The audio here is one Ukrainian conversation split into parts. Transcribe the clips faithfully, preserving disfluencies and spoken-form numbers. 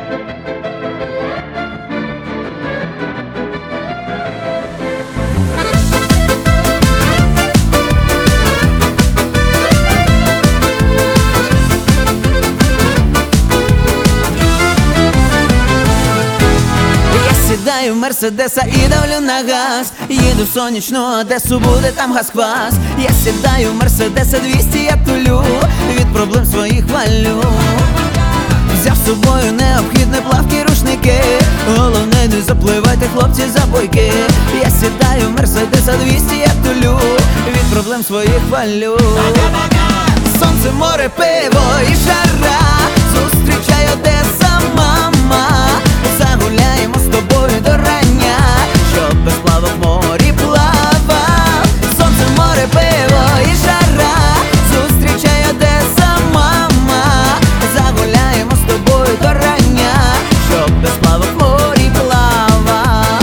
Сідаю в Мерседеса і давлю на газ. Їду в сонячну Одесу, буде там газ-квас. Я сідаю в Мерседеса двісті, я тулю, від проблем своїх валю. Взяв з собою необхідне плавкі рушники, головне не запливайте, хлопці, за бойки. Я сідаю в Мерседеса двісті, я тулю, від проблем своїх валю. Сонце, море, пиво і жара, зустрічай Одеса, мама. Загуляємо з тобою до рання, щоб без плавок в морі плавав. Сонце, море, пиво і жара, зустрічай Одеса, мама. Загуляємо з тобою до рання, щоб без плавок в морі плавав.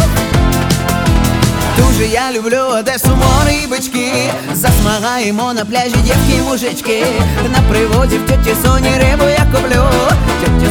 Дуже я люблю Одесу, море і бички. Засмагаємо на пляжі дівки й мужички. На приводі в тьоті Соні рибу я коплю.